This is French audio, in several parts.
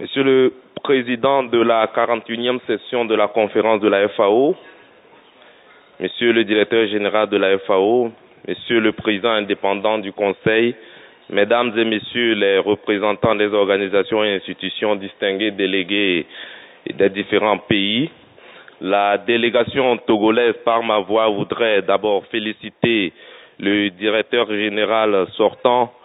Monsieur le Président de la 41e session de la conférence de la FAO, Monsieur le Directeur général de la FAO, Monsieur le Président indépendant du Conseil, Mesdames et Messieurs les représentants des organisations et institutions distingués délégués des différents pays, la délégation togolaise par ma voix voudrait d'abord féliciter le Directeur général sortant,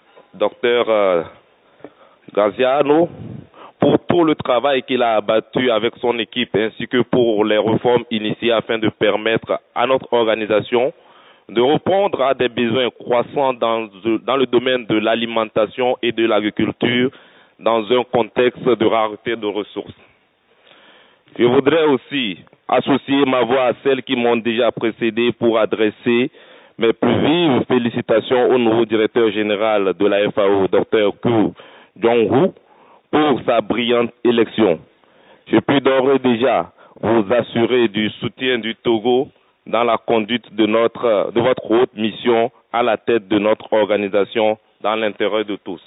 Dr Graziano, pour tout le travail qu'il a abattu avec son équipe ainsi que pour les réformes initiées afin de permettre à notre organisation de répondre à des besoins croissants dans le domaine de l'alimentation et de l'agriculture dans un contexte de rareté de ressources. Je voudrais aussi associer ma voix à celles qui m'ont déjà précédé pour adresser mes plus vives félicitations au nouveau directeur général de la FAO, Dr Koo Jong-Hoo, pour sa brillante élection. Je puis d'ores et déjà vous assurer du soutien du Togo dans la conduite de votre haute mission à la tête de notre organisation dans l'intérêt de tous.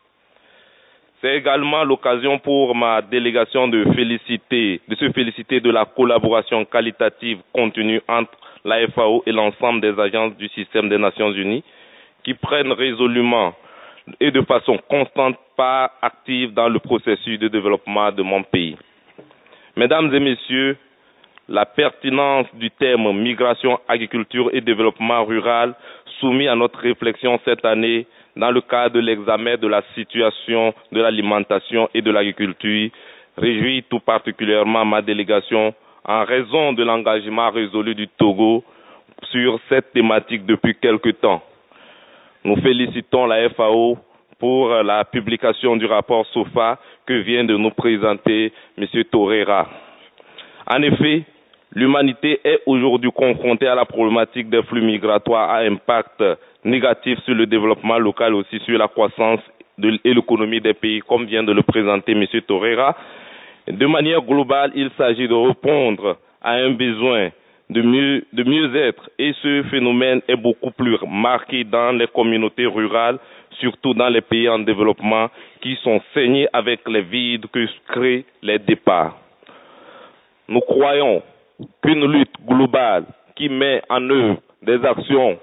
C'est également l'occasion pour ma délégation de se féliciter de la collaboration qualitative contenue entre la FAO et l'ensemble des agences du système des Nations Unies qui prennent résolument et de façon constante part active dans le processus de développement de mon pays. Mesdames et Messieurs, la pertinence du thème migration, agriculture et développement rural soumis à notre réflexion cette année dans le cadre de l'examen de la situation de l'alimentation et de l'agriculture réjouit tout particulièrement ma délégation en raison de l'engagement résolu du Togo sur cette thématique depuis quelque temps. Nous félicitons la FAO pour la publication du rapport SOFA que vient de nous présenter M. Torreira. En effet, l'humanité est aujourd'hui confrontée à la problématique des flux migratoires à impact négatif sur le développement local, aussi sur la croissance et l'économie des pays, comme vient de le présenter M. Torreira. De manière globale, il s'agit de répondre à un besoin de mieux-être et ce phénomène est beaucoup plus marqué dans les communautés rurales, surtout dans les pays en développement qui sont saignés avec les vides que créent les départs. Nous croyons qu'une lutte globale qui met en œuvre des actions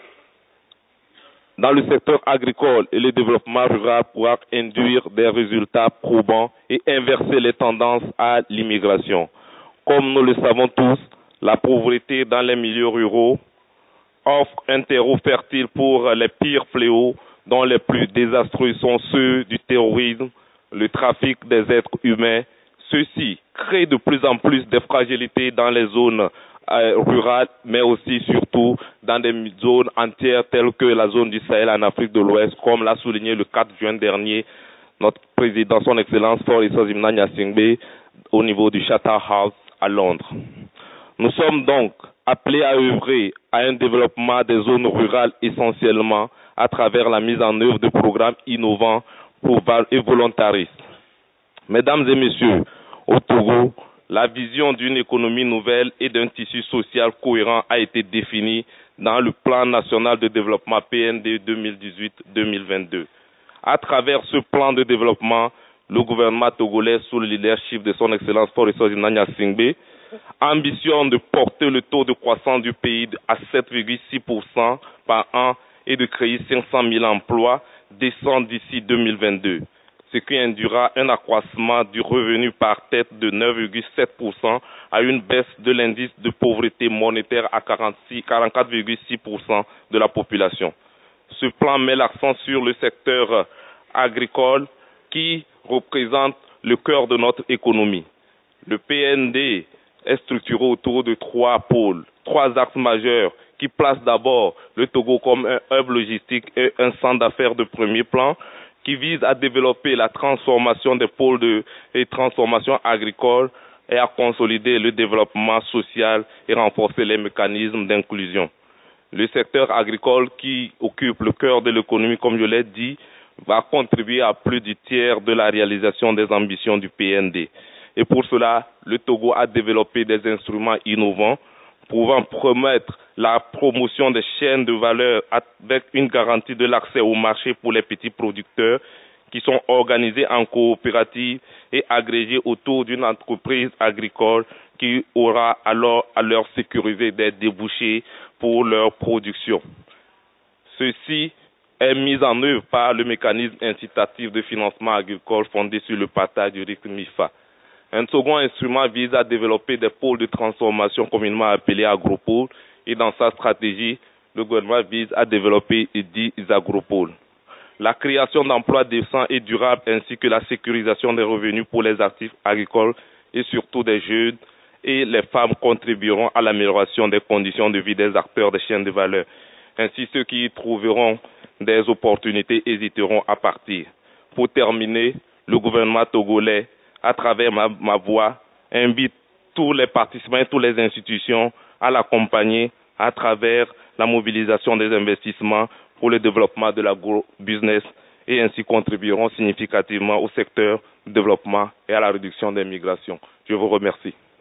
dans le secteur agricole et le développement rural pourra induire des résultats probants et inverser les tendances à l'immigration. Comme nous le savons tous, la pauvreté dans les milieux ruraux offre un terreau fertile pour les pires fléaux dont les plus désastreux sont ceux du terrorisme, le trafic des êtres humains. Ceux-ci créent de plus en plus de fragilités dans les zones rurales, mais aussi surtout dans des zones entières telles que la zone du Sahel en Afrique de l'Ouest, comme l'a souligné le 4 juin dernier notre président, son Excellence Faure Zimna Gnassingbé, au niveau du Chatham House à Londres. Nous sommes donc appelés à œuvrer à un développement des zones rurales essentiellement à travers la mise en œuvre de programmes innovants et volontaristes. Mesdames et Messieurs, au Togo, la vision d'une économie nouvelle et d'un tissu social cohérent a été définie dans le plan national de développement PND 2018-2022. À travers ce plan de développement, le gouvernement togolais, sous le leadership de son Excellence Faure Zimna Gnassingbé, ambitionne de porter le taux de croissance du pays à 7,6% par an et de créer 500 000 emplois décents d'ici 2022, ce qui induira un accroissement du revenu par tête de 9,7% à une baisse de l'indice de pauvreté monétaire à 44,6% de la population. Ce plan met l'accent sur le secteur agricole qui représente le cœur de notre économie. Le PND est structuré autour de trois pôles, trois axes majeurs qui placent d'abord le Togo comme un hub logistique et un centre d'affaires de premier plan qui vise à développer la transformation des pôles de transformation agricole et à consolider le développement social et renforcer les mécanismes d'inclusion. Le secteur agricole qui occupe le cœur de l'économie, comme je l'ai dit, va contribuer à plus du tiers de la réalisation des ambitions du PND. Et pour cela, le Togo a développé des instruments innovants pouvant promettre la promotion des chaînes de valeur avec une garantie de l'accès au marché pour les petits producteurs qui sont organisées en coopérative et agrégées autour d'une entreprise agricole qui aura alors à leur sécuriser des débouchés pour leur production. Ceci est mis en œuvre par le mécanisme incitatif de financement agricole fondé sur le partage du risque MIFA. Un second instrument vise à développer des pôles de transformation communément appelés agropôles et dans sa stratégie, le gouvernement vise à développer 10 agropôles. La création d'emplois décents et durables ainsi que la sécurisation des revenus pour les actifs agricoles et surtout des jeunes et les femmes contribueront à l'amélioration des conditions de vie des acteurs des chaînes de valeur. Ainsi, ceux qui y trouveront des opportunités hésiteront à partir. Pour terminer, le gouvernement togolais, à travers ma voix, invite tous les participants et toutes les institutions à l'accompagner à travers la mobilisation des investissements pour le développement de l'agro-business et ainsi contribueront significativement au secteur du développement et à la réduction des migrations. Je vous remercie.